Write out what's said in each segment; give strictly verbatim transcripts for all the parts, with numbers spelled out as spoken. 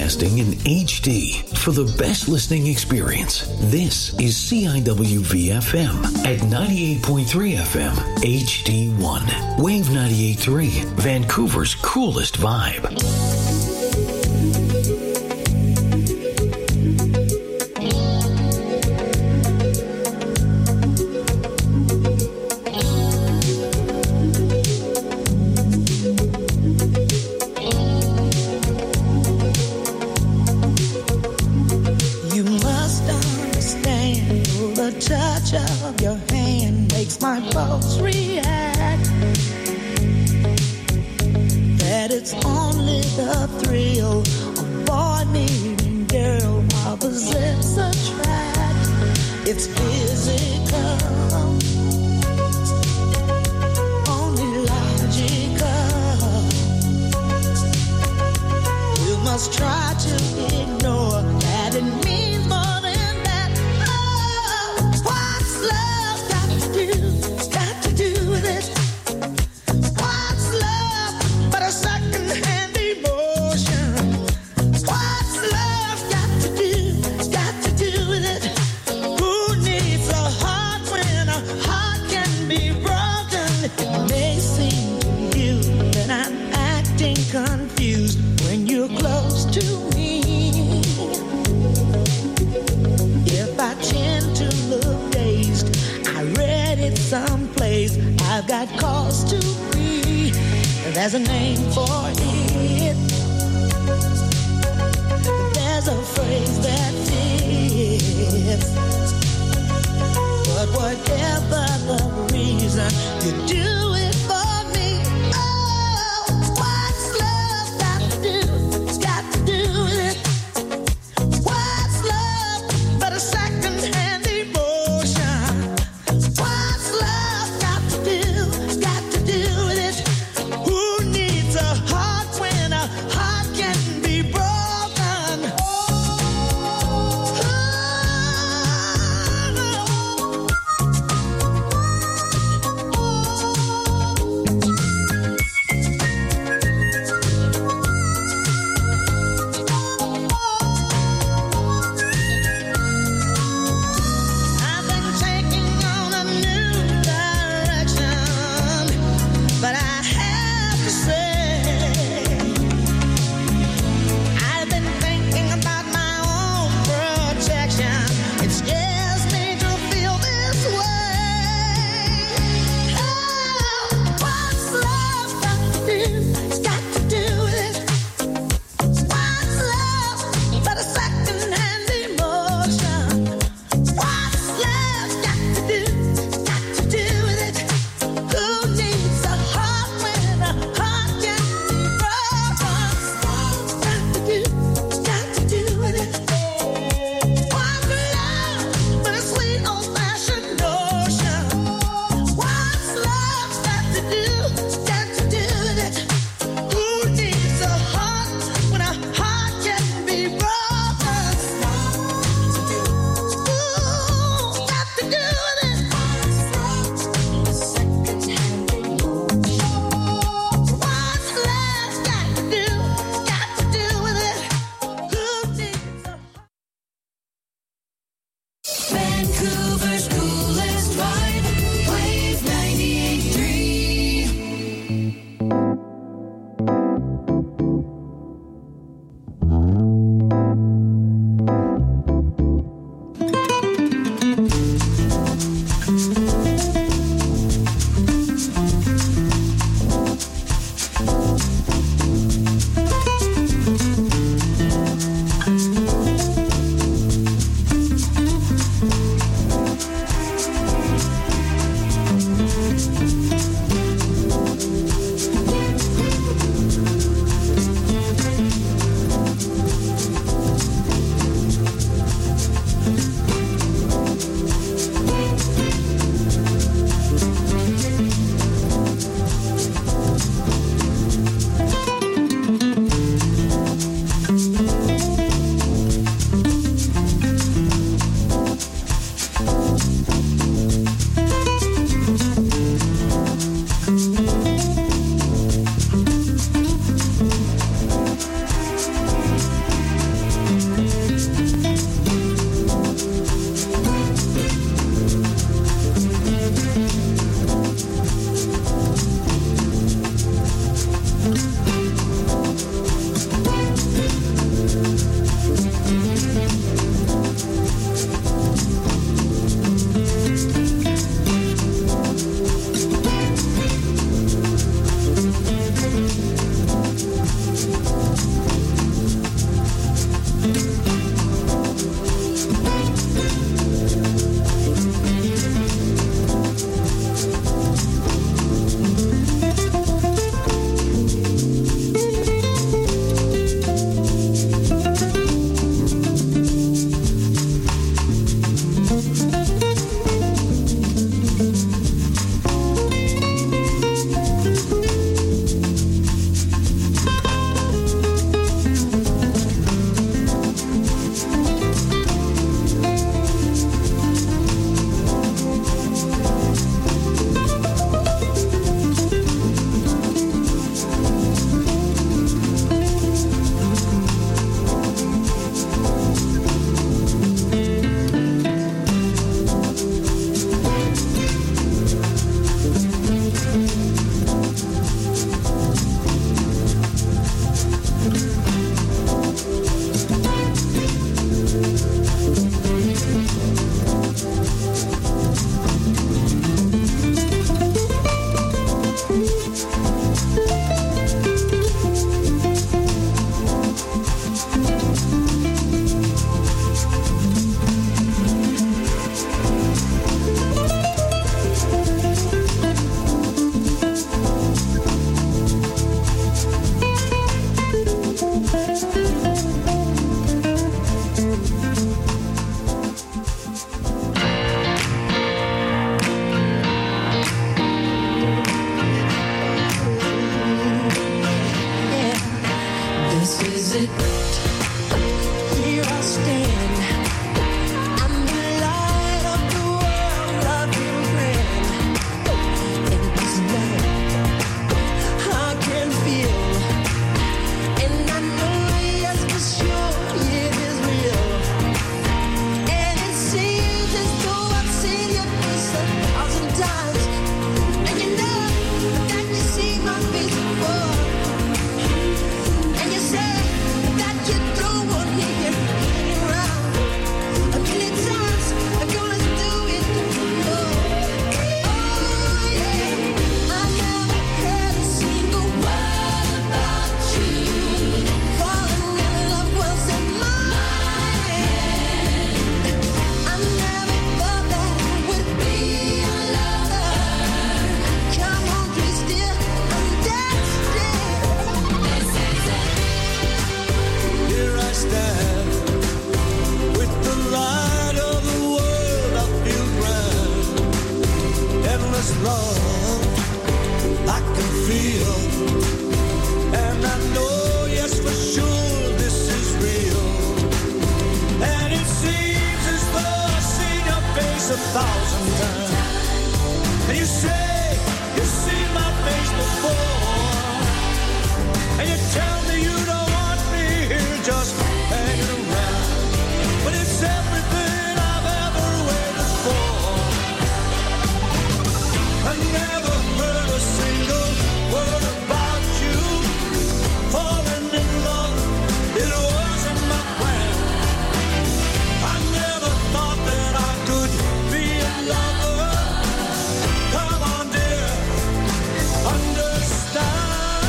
broadcasting in H D for the best listening experience. This is C I W V F M at ninety-eight point three F M H D one. Wave ninety-eight point three, Vancouver's coolest vibe. Of your hand makes my pulse react. That it's only the thrill of boy meeting girl, opposites attract. It's physical, only logical. You must try to ignore that it means more. Confused when you're close to me. If I tend to look dazed, I read it someplace. I've got cause to be. There's a name for it. There's a phrase that fits. But whatever the reason, you do it for me. Oh, I can feel, and I know, yes, for sure, this is real. And it seems as though I've seen your face a thousand times. And you say you've seen my face before, and you tell me you don't want me here just hanging around. But it's everything I've ever waited for. I never heard a single word about you. Falling in love, it wasn't my plan. I never thought that I could be a lover. Come on, dear, understand.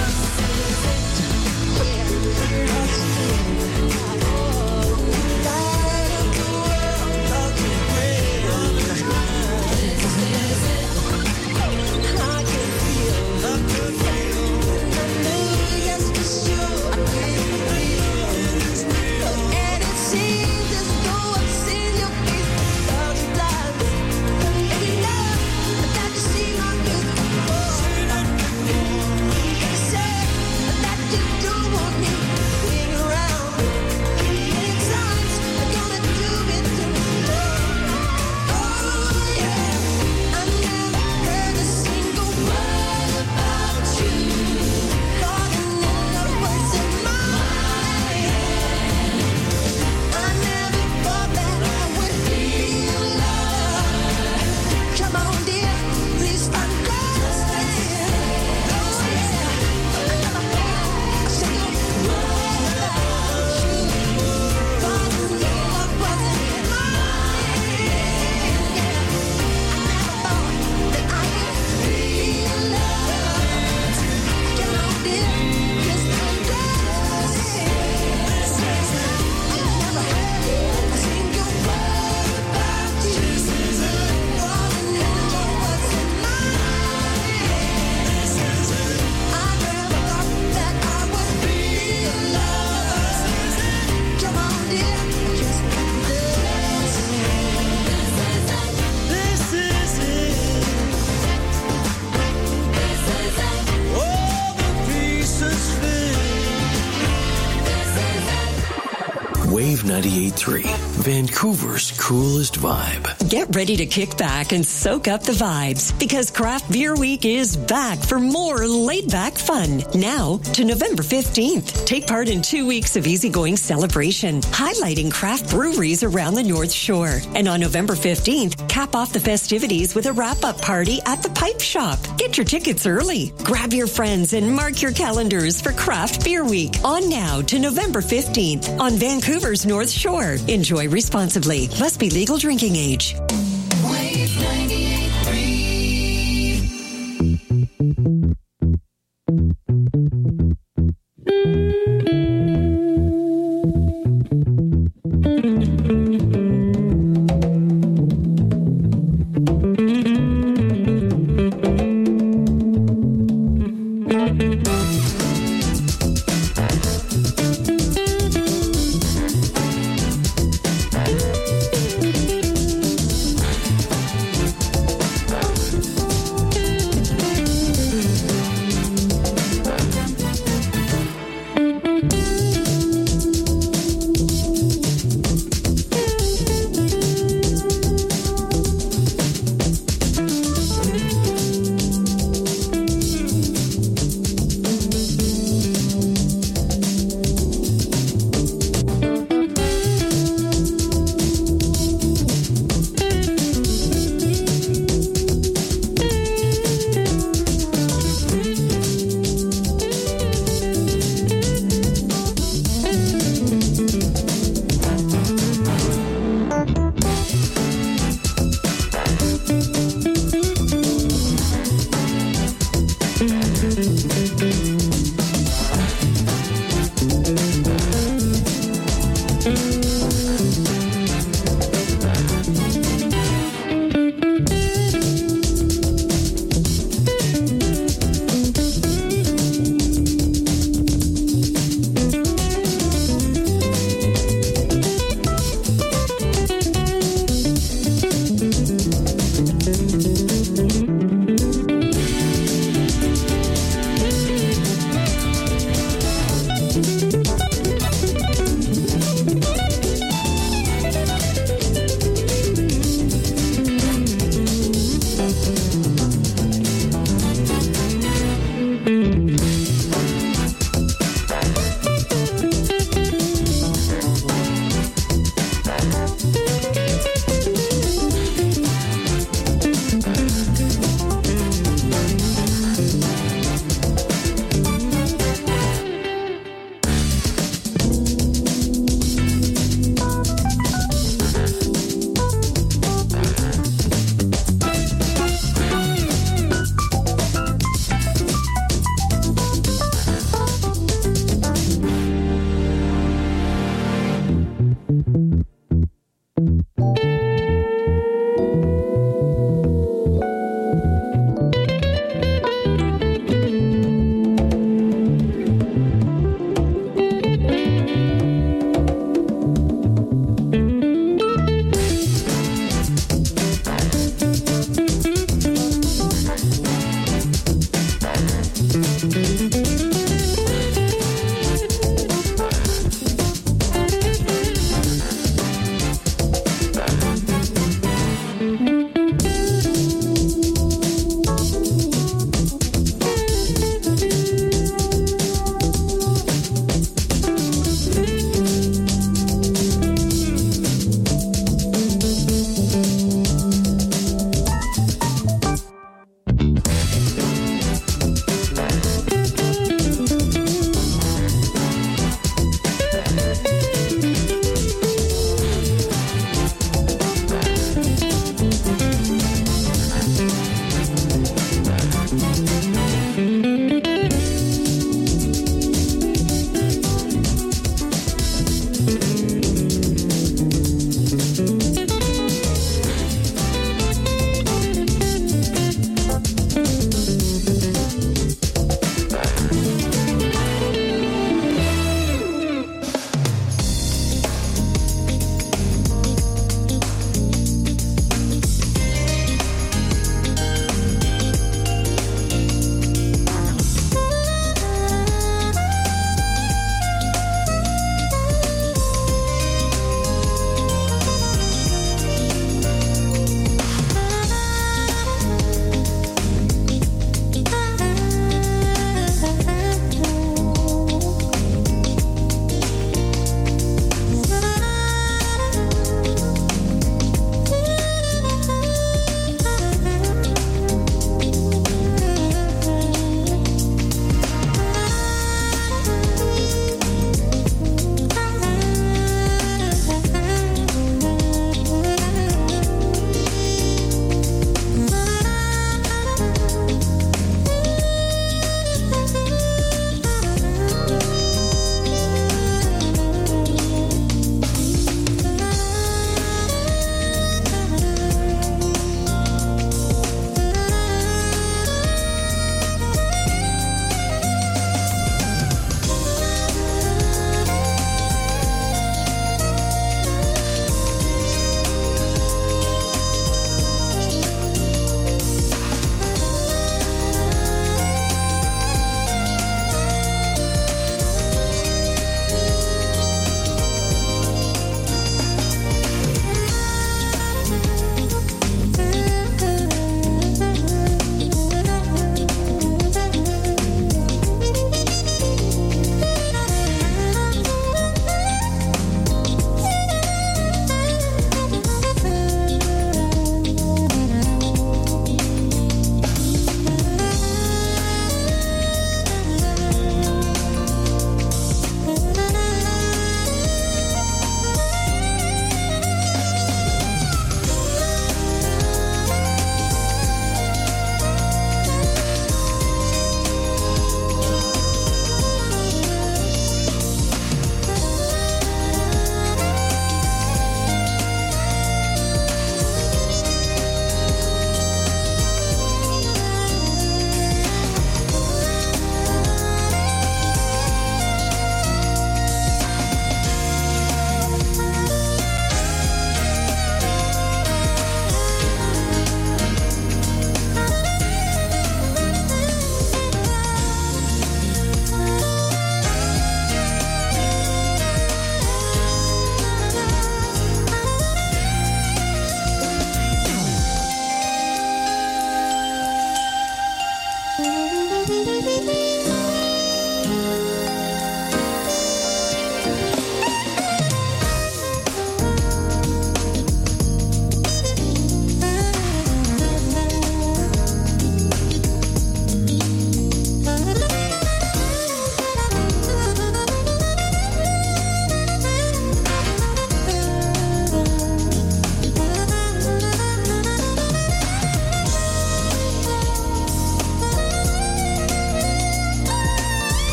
Wave ninety-eight point three, Vancouver's coolest vibe. Get ready to kick back and soak up the vibes because Craft Beer Week is back for more laid-back fun. Now to November fifteenth. Take part in two weeks of easygoing celebration, highlighting craft breweries around the North Shore. And on November fifteenth, cap off the festivities with a wrap-up party at the Pipe Shop. Get your tickets early. Grab your friends and mark your calendars for Craft Beer Week. On now to November fifteenth on Vancouver's North Shore. Enjoy responsibly. Must be legal drinking age. Wave ninety-eight point three.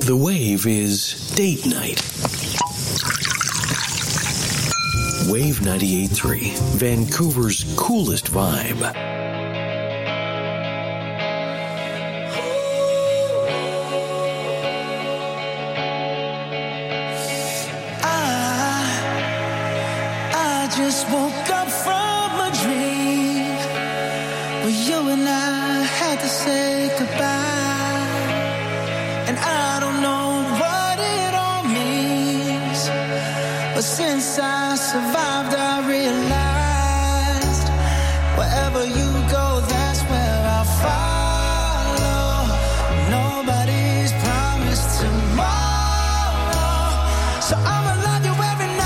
The Wave is date night. Wave ninety-eight point three, Vancouver's coolest vibe. Just woke up from a dream where you and I had to say goodbye, and I don't know what it all means, but since I survived I realized wherever you go, that's where I'll follow. Nobody's promised tomorrow, so I'ma love you every night.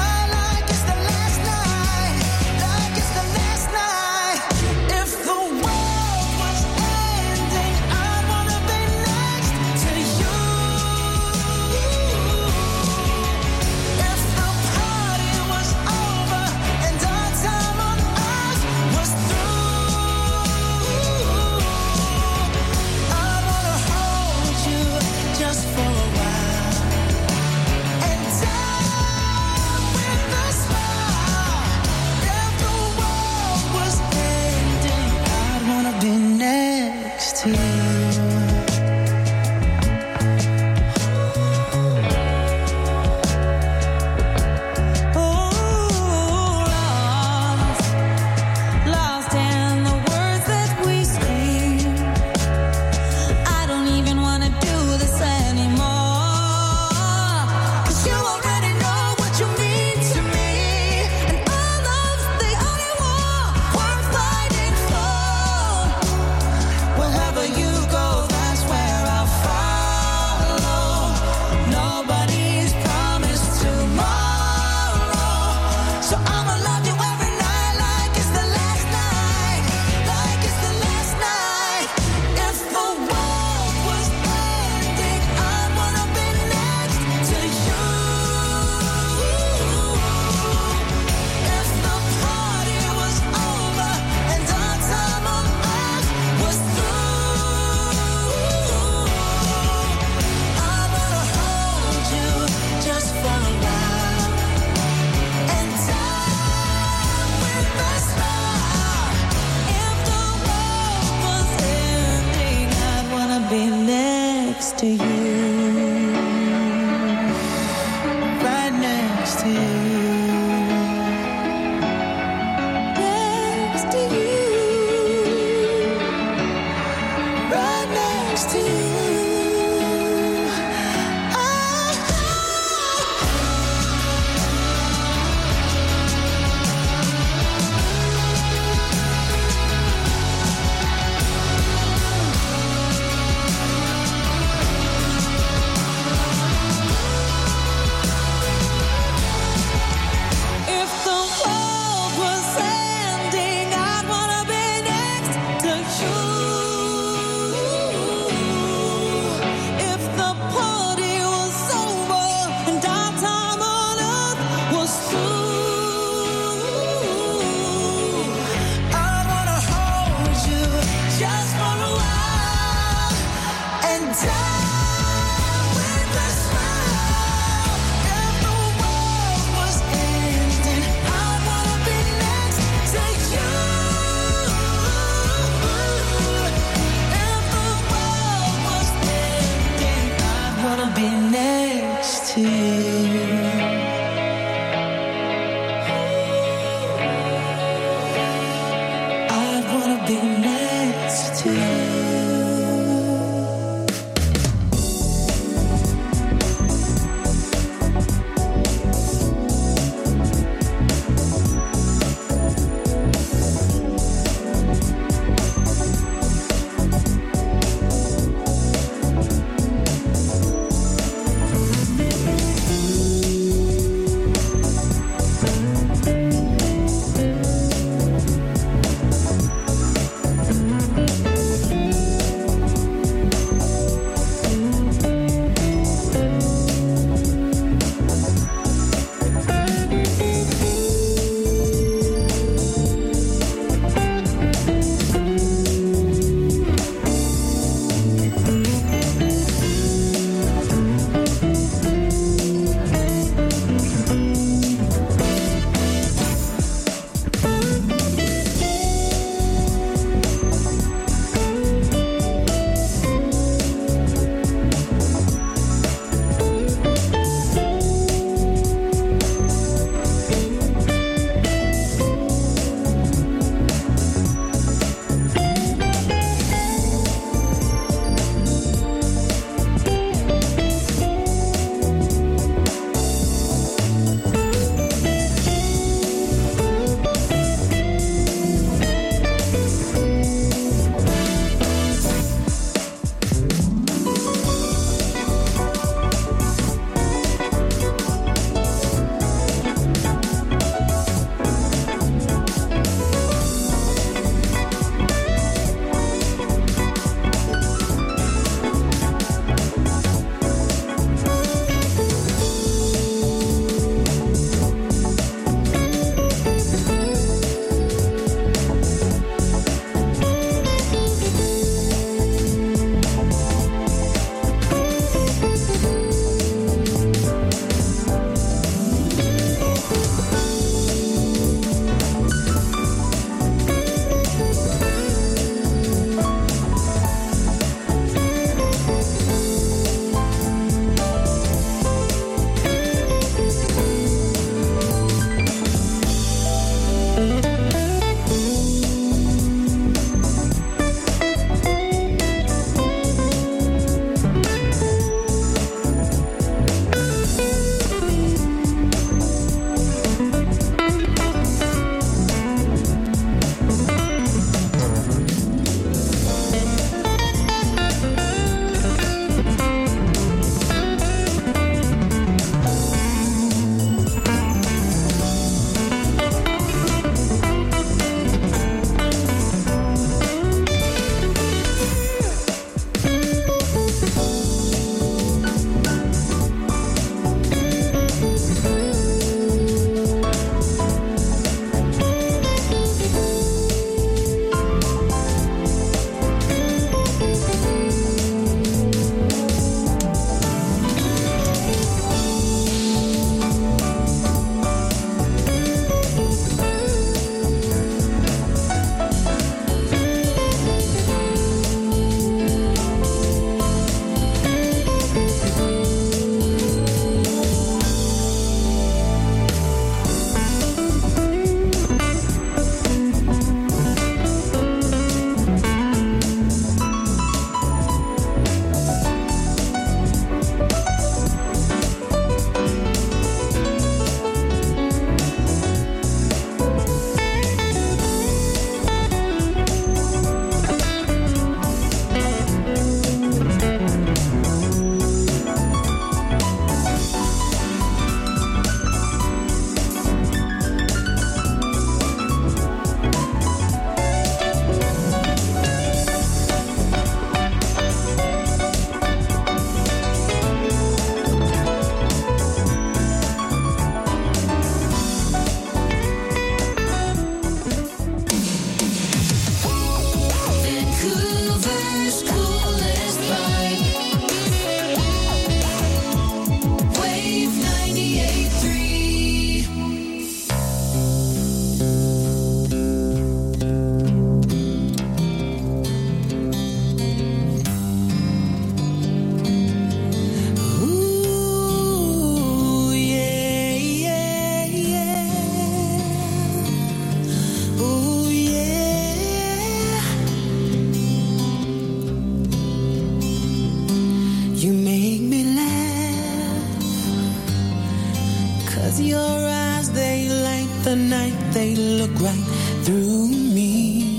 You make me laugh, 'cause your eyes, they light the night, they look right through me.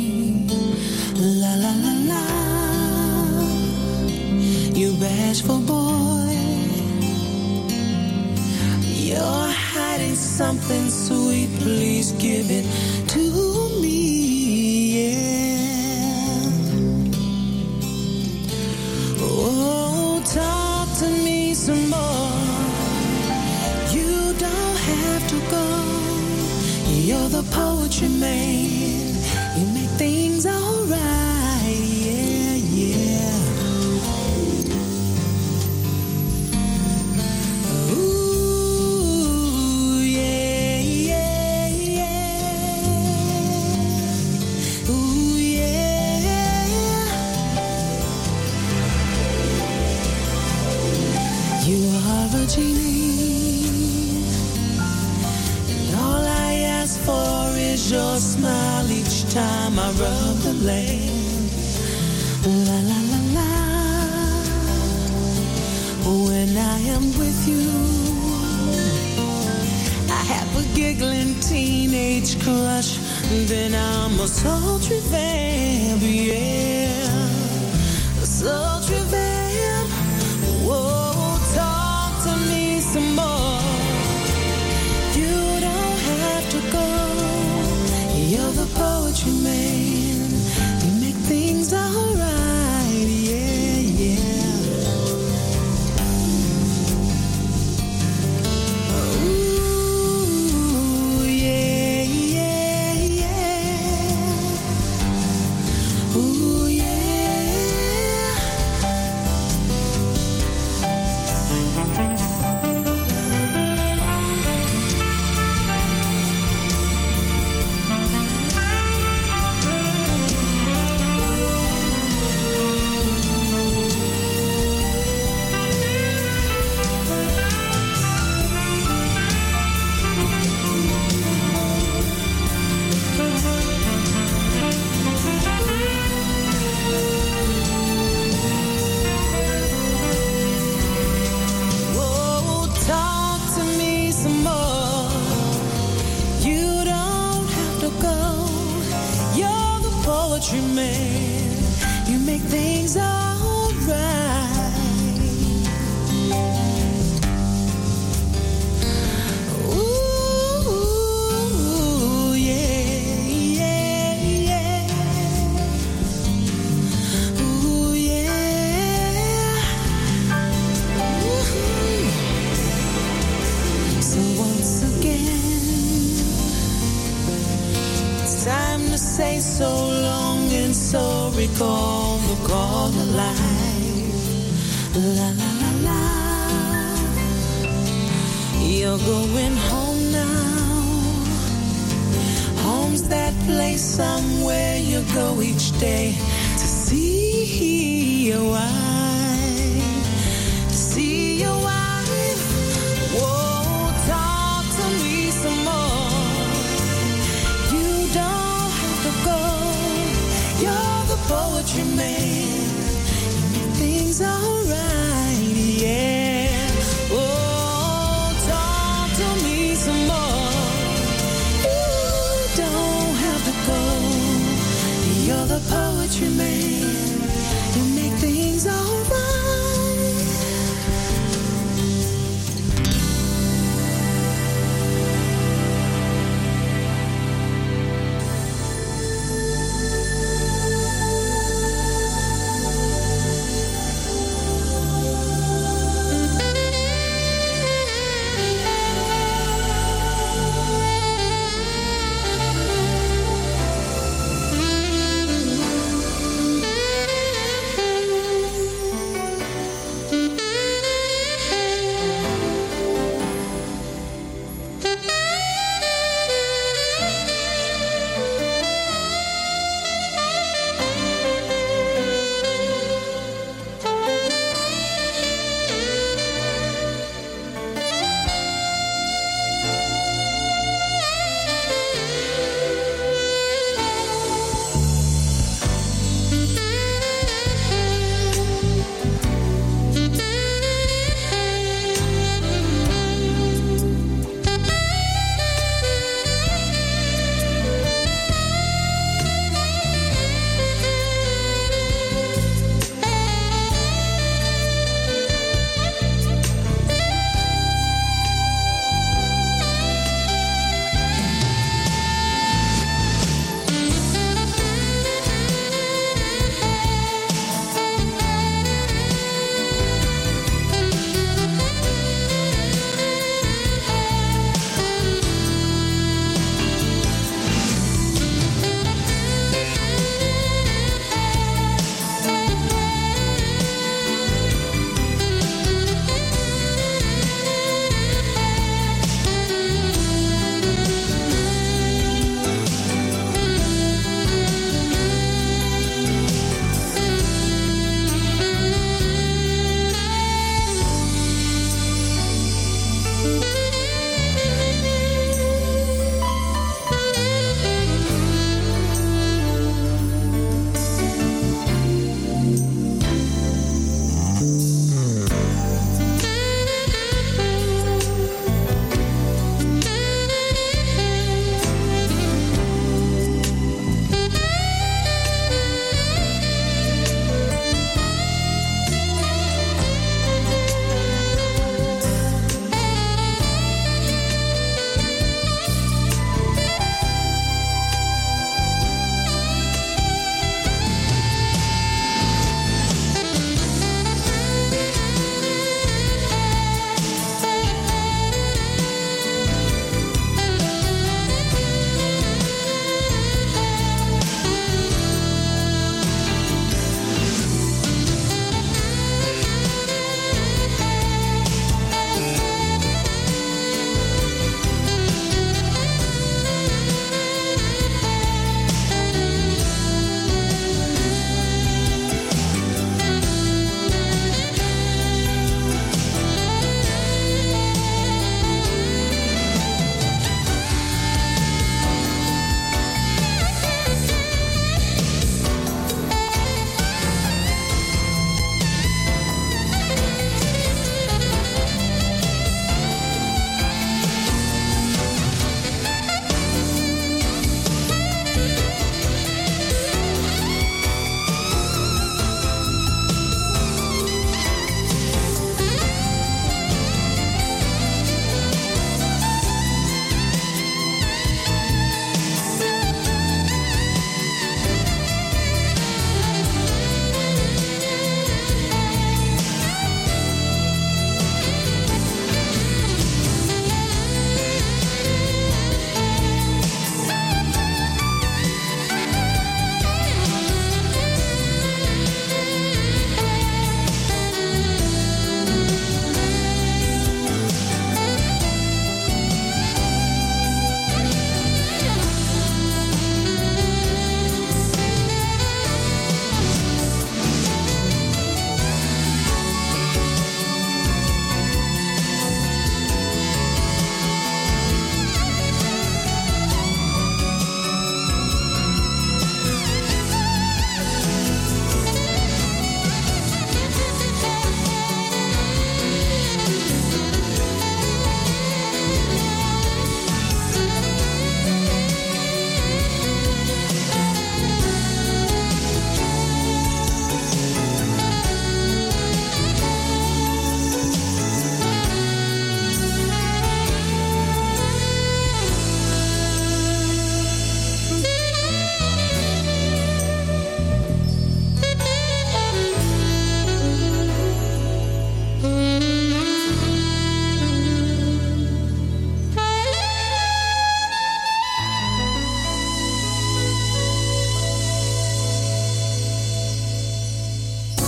La la la la, you bashful boy, you're hiding something sweet, please give it to me, yeah. Oh, talk to me some more, you don't have to go, you're the poetry man, you make things alright, yeah, yeah. Ooh, yeah, yeah, yeah. Ooh, yeah. You are a genie, and all I ask for is your smile each time I rub the lamp. La la la la. When I am with you, I have a giggling teenage crush. Then I'm a sultry vamp, yeah, a sultry vamp. Whoa, talk to me some more. You don't have to go. You're the poetry man. You make things alright, yeah, yeah. Ooh, yeah, yeah, yeah. Ooh, yeah. Whoa, talk to me some more. You don't have to go. You're the poetry man. You make things alright. Ooh, yeah, yeah, yeah. Ooh, yeah. Ooh. So once again, it's time to say so long and so recall the call to life. La la la la. You're going home now. Home's that place somewhere you go each day to see your wife. To see your wife. Whoa, talk to me some more. You don't have to go. You're the poetry man. You make things alright, yeah. Oh, talk to me some more. You don't have to go. You're the poetry man. You make things alright.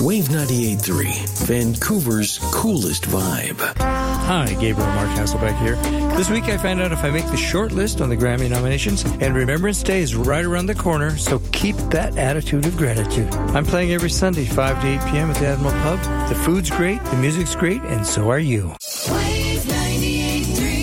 Wave ninety-eight point three, Vancouver's coolest vibe. Hi, Gabriel Mark Hasselbeck here. This week I found out if I make the short list on the Grammy nominations, and Remembrance Day is right around the corner, so keep that attitude of gratitude. I'm playing every Sunday, five to eight p.m. at the Admiral Pub. The food's great, the music's great, and so are you. Wave ninety-eight point three.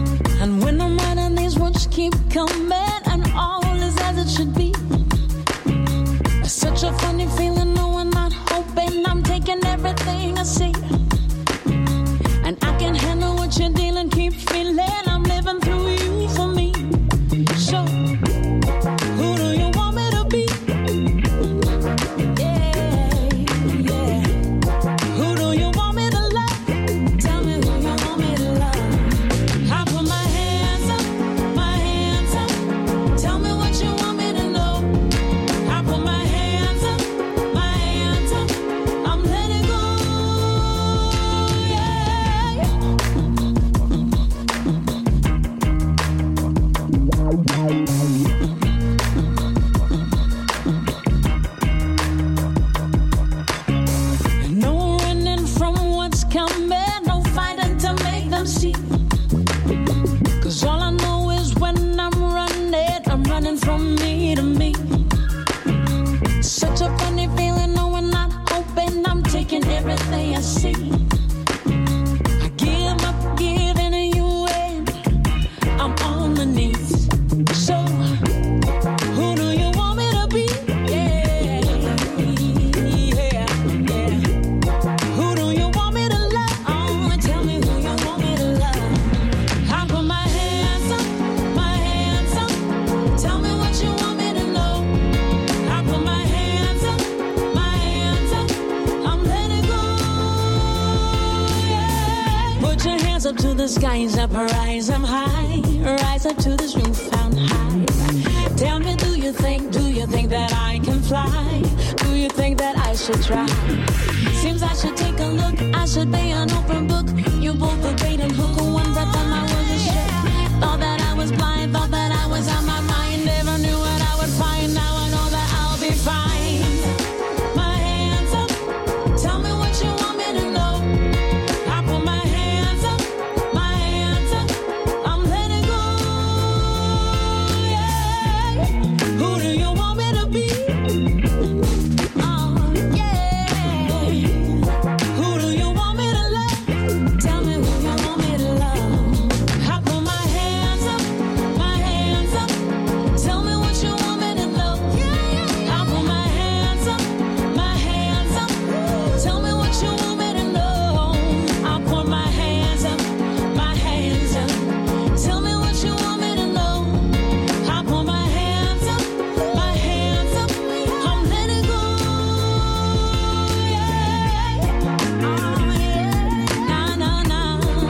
keep coming and all is as it should be. I see. I give up giving you in. I'm on my knees. So who do you want me to be? Yeah, yeah, yeah. Who do you want me to love? Oh, tell me who you want me to love. I put my hands up, my hands up. Tell me what you want me to know. I put my hands up, my hands up. I'm letting go. Yeah. Put your hands up to the skies up, rise up high. Rise up to this roof found high. Tell me, do you think, do you think that I can fly? Do you think that I should try? Seems I should take a look, I should be an open book. You both a bait and hook, one breath and I was a ship. Thought that I was blind, thought that I was on my mind. Never knew what I would find, now I know that I'll be fine. My hands up, tell me what you want me to know. I put my hands up, my hands up. I'm letting go, yeah. Who do you want me to be? Oh, yeah. Who do you want me to love? Tell me who you want me to love. I put my hands up, my hands up. Tell me what you want me to know. I put my hands up, my hands up. Tell me what you want me to know. I put my hands up, my hands up. Tell me what you want me to know. I put my hands up, my hands up. I'm letting go. Yeah. Oh, yeah. Na na na.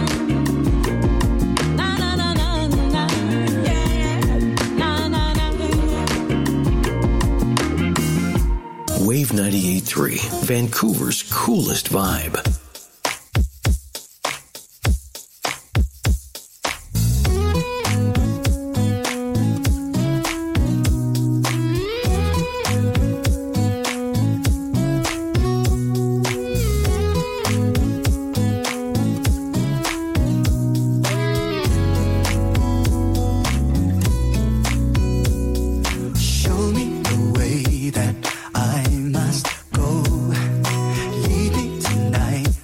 Na na na na na. Yeah. Na na na. Wave ninety-eight point three, Vancouver's coolest vibe. Show me the way that I must go. Lead me tonight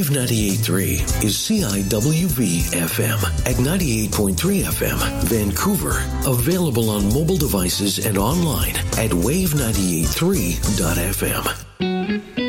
Wave ninety-eight point three is C I W V F M at ninety-eight point three F M, Vancouver. Available on mobile devices and online at wave ninety-eight point three dot f m.